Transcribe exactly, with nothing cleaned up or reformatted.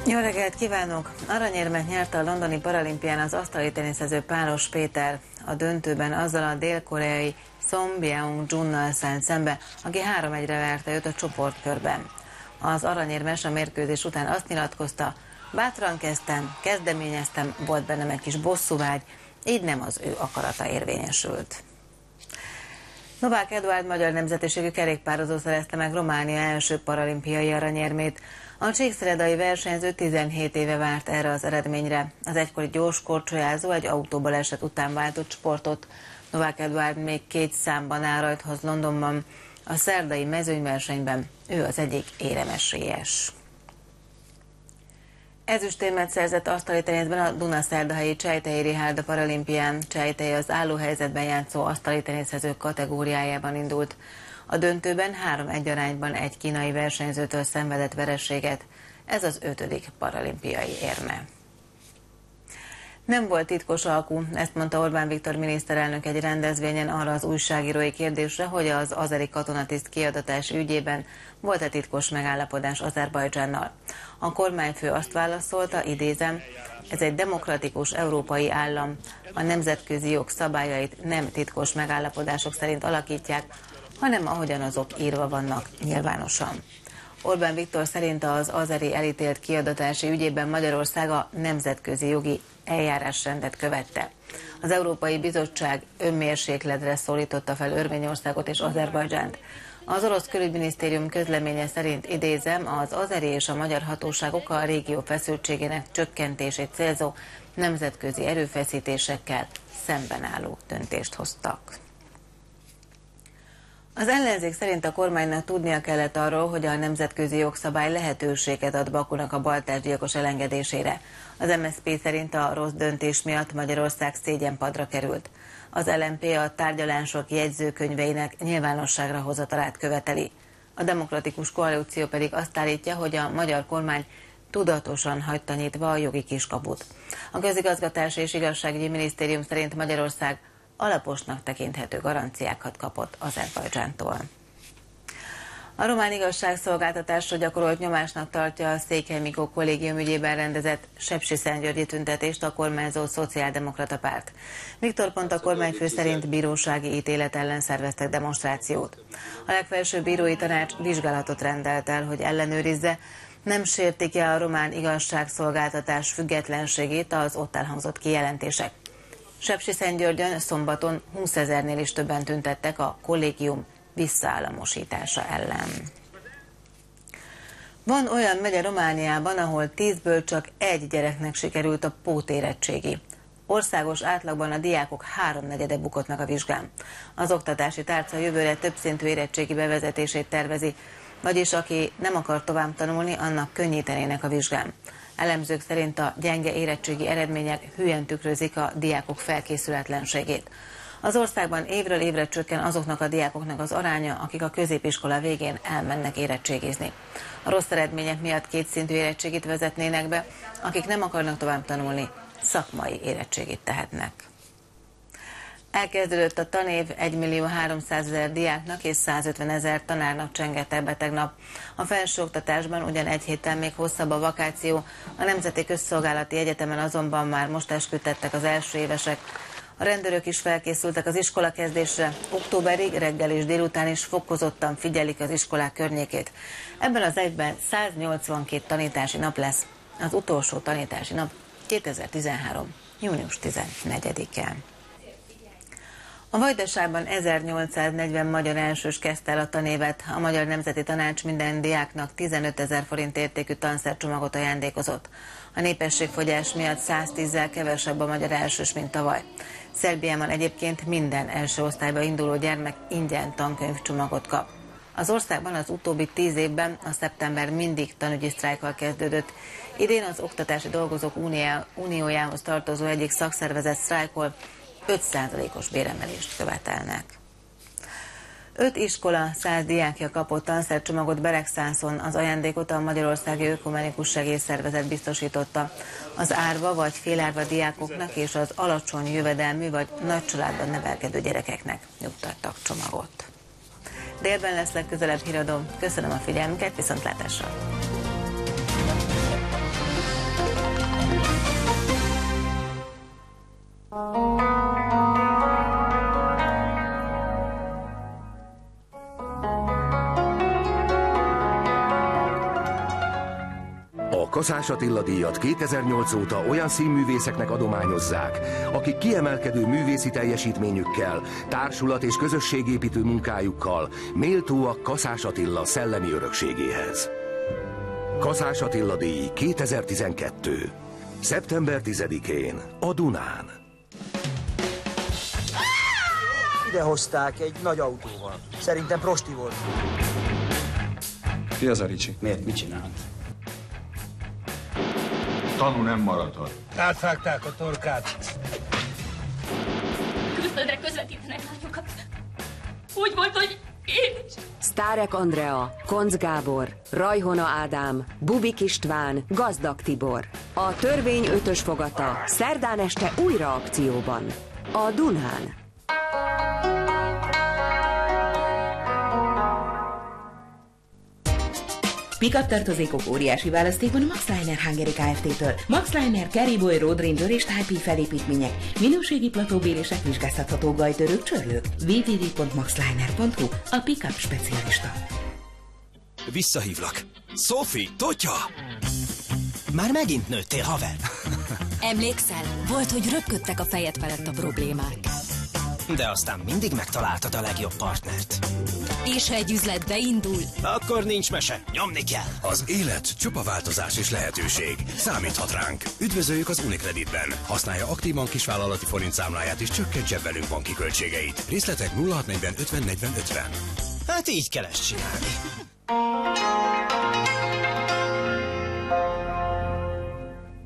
Jó reggelt kívánok! Aranyérmet nyerte a londoni paralimpián az asztali teniszező Pálos Péter. A döntőben azzal a dél-koreai Son Byeong-junnal szállt szembe, aki három egyre verte őt a csoportkörben. Az aranyérmes a mérkőzés után azt nyilatkozta: bátran kezdtem, kezdeményeztem, volt bennem egy kis bosszúvágy, így nem az ő akarata érvényesült. Novák Eduárd magyar nemzetiségű kerékpározó szerezte meg Románia első paralimpiai aranyérmét. A csíkszeredai versenyző tizenhét éve várt erre az eredményre. Az egykori gyors korcsolyázó egy autóbaleset után váltott sportot. Novák Eduárd még két számban áll rajthoz Londonban. A szerdai mezőnyversenyben ő az egyik éremesélyes. Ezüstérmet szerzett asztali teniszben a dunaszerdahelyi Csejtei Richárd paralimpián. Csejtei az állóhelyzetben játszó asztali teniszezők kategóriájában indult. A döntőben három egy arányban egy kínai versenyzőtől szenvedett vereséget. Ez az ötödik paralimpiai érme. Nem volt titkos alkú, ezt mondta Orbán Viktor miniszterelnök egy rendezvényen arra az újságírói kérdésre, hogy az azeri katonatiszt kiadatási ügyében volt-e titkos megállapodás Azerbajdzsánnal. A kormányfő azt válaszolta, idézem: ez egy demokratikus európai állam, a nemzetközi jog szabályait nem titkos megállapodások szerint alakítják, hanem ahogyan azok írva vannak nyilvánosan. Orbán Viktor szerint az azeri elítélt kiadatási ügyében Magyarország a nemzetközi jogi eljárásrendet követte. Az Európai Bizottság önmérsékletre szólította fel Örményországot és Azerbajdzsánt. Az orosz külügyminisztérium közleménye szerint, idézem, az azeri és a magyar hatóságok a régió feszültségének csökkentését célzó nemzetközi erőfeszítésekkel szemben álló döntést hoztak. Az ellenzék szerint a kormánynak tudnia kellett arról, hogy a nemzetközi jogszabály lehetőséget ad Bakunak a baltásgyilkos elengedésére. Az em es zé pé szerint a rossz döntés miatt Magyarország szégyenpadra került. Az el em pé a tárgyalások jegyzőkönyveinek nyilvánosságra hozatalát követeli. A Demokratikus Koalíció pedig azt állítja, hogy a magyar kormány tudatosan hagyta nyitva a jogi kiskaput. A Közigazgatási és Igazságügyi Minisztérium szerint Magyarország alaposnak tekinthető garanciákat kapott Azerbajdzsántól. A román igazságszolgáltatásra gyakorolt nyomásnak tartja a Székely Mikó kollégium ügyében rendezett sepsiszentgyörgyi tüntetést a kormányzó szociáldemokrata párt. Viktor Ponta kormányfő szerint bírósági ítélet ellen szerveztek demonstrációt. A legfelsőbb bírói tanács vizsgálatot rendelt el, hogy ellenőrizze, nem sértik-e a román igazságszolgáltatás függetlenségét az ott elhangzott kijelentések. Sepsiszentgyörgyön szombaton húszezernél is többen tüntettek a kollégium visszaállamosítása ellen. Van olyan megye Romániában, ahol tízből csak egy gyereknek sikerült a pótérettségi. Országos átlagban a diákok háromnegyede bukott meg a vizsgán. Az oktatási tárca jövőre többszintű érettségi bevezetését tervezi, vagyis aki nem akar tovább tanulni, annak könnyítenének a vizsgán. Elemzők szerint a gyenge érettségi eredmények hülyen tükrözik a diákok felkészületlenségét. Az országban évről évre csökken azoknak a diákoknak az aránya, akik a középiskola végén elmennek érettségizni. A rossz eredmények miatt kétszintű érettségit vezetnének be, akik nem akarnak tovább tanulni, szakmai érettségit tehetnek. Elkezdődött a tanév, egymillió háromszázezer diáknak és százötvenezer tanárnak csengett ebbe tegnap. A felsőoktatásban ugyan egy héttel még hosszabb a vakáció, a Nemzeti Közszolgálati Egyetemen azonban már most esküdtettek az első évesek. A rendőrök is felkészültek az iskolakezdésre, októberig reggel és délután is fokozottan figyelik az iskolák környékét. Ebben az évben száznyolcvankét tanítási nap lesz, az utolsó tanítási nap kétezer-tizenhárom. június tizennegyedike. A Vajdaságban ezernyolcszáznegyven magyar elsős kezdte el a tanévet. A Magyar Nemzeti Tanács minden diáknak tizenötezer forint értékű tanszercsomagot ajándékozott. A népességfogyás miatt száztízzel kevesebb a magyar elsős, mint tavaly. Szerbiában egyébként minden első osztályba induló gyermek ingyen tankönyvcsomagot kap. Az országban az utóbbi tíz évben a szeptember mindig tanügyi sztrájkkal kezdődött. Idén az Oktatási Dolgozók Uniójához tartozó egyik szakszervezet sztrájkol, öt százalékos béremelést követelnek. Öt iskola, száz diákja kapott tanszercsomagot Beregszászon, az ajándékot a Magyarországi Ökumenikus Segélyszervezet biztosította. Az árva vagy félárva diákoknak és az alacsony jövedelmű vagy nagy családban nevelkedő gyerekeknek nyugtattak csomagot. Délben lesz legközelebb híradó. Köszönöm a figyelmüket, viszontlátásra! A Kaszás Attila díjat kétezer-nyolc óta olyan színművészeknek adományozzák, akik kiemelkedő művészi teljesítményükkel, társulat- és közösségépítő munkájukkal méltóak Kaszás Attila szellemi örökségéhez. Kaszás Attila díj kétezer-tizenkettő. szeptember tizedikén a Dunán. Ide hozták egy nagy autóval. Szerintem prosti volt. Ki az a Ricsi? Miért? Mit csinált? Tanú nem maradhat. Átvágták a torkát. Külföldre közvetítenek lányokat. Úgy volt, hogy én is. Sztárek Andrea, Koncz Gábor, Rajhona Ádám, Bubik István, Gazdag Tibor. A törvény ötös fogata szerdán este újra akcióban. A Dunán. Pick-up tartozékok óriási választékban a Max Liner Hungary Kft-től. Max Liner, Carryboy, Road Ranger és Type felépítmények, minőségi platóbélések, vizsgáztatható gajtörők, csörlők. double-u double-u double-u pont max liner pont hu a pick-up specialista. Visszahívlak. Sophie, Totya! Már megint nőttél, haver. Emlékszel? Volt, hogy röpködtek a fejed felett a problémák. De aztán mindig megtaláltad a legjobb partnert. És ha egy üzlet beindul... Akkor nincs mese, nyomni kell. Az élet csupa változás és lehetőség. Számíthat ránk. Üdvözöljük az Unicreditben. Használja aktívan kisvállalati forint számláját és csökkentse velünk banki költségeit. Részletek nulla hat negyven ötven negyven ötven. Hát így kell ezt csinálni.